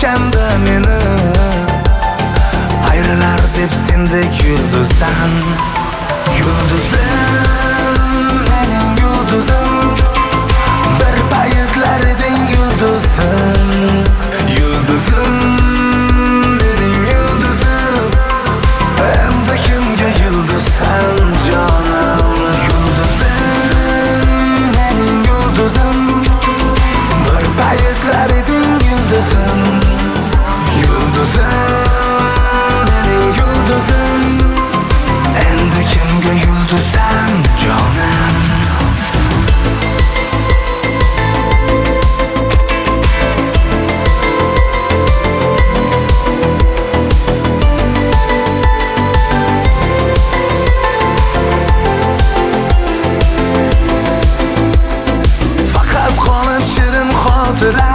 sevganda meni ayrilar deb sendek yulduzdan. Yulduzim, mening yulduzim, bir paytlar eding yulduzim. Yulduzim, mening yulduzim, endi kimga yulduzsan jonim. Yulduzim, mening yulduzim, bir paytlar eding yulduzim. Yulduzim, mening yulduzim, endi kimga yulduzsan jonim. Faqat qolib shirin xotira,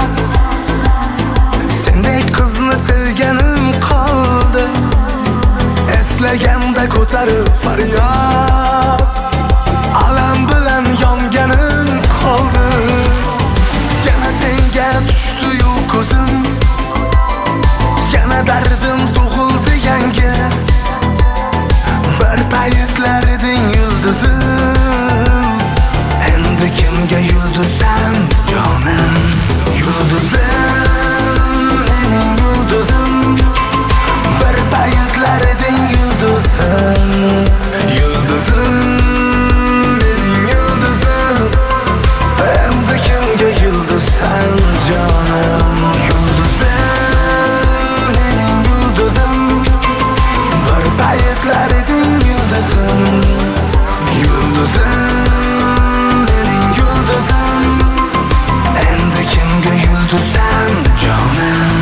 sendek qizni sevganim qoldi. Eslaganda ko'tarib faryod, alam bilan yonganim qoldi. Yana senga tushdi-yu ko'zim, yana dardim tug'ildi yangi. Bir paytlar eding yulduzim, endi kimga yulduzsan jonim. Yulduzim, mening yulduzim, bir paytlar eding yulduzim. Yulduzim, mening yulduzim, endi kimga yulduzsan jonim. Yulduzim, mening yulduzim, bir paytlar eding yulduzim. Yulduzim, mening yulduzim, endi kimga yulduzsan jonim.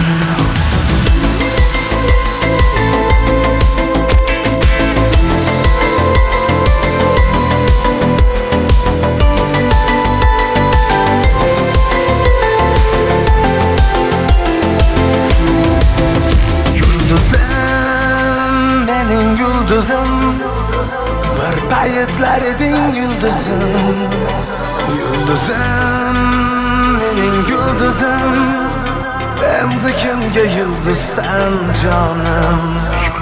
Yulduzim, mening yulduzim, bir paytlar eding yulduzim. Yulduzim, mening yulduzim, endi kimga yulduzsan jonim.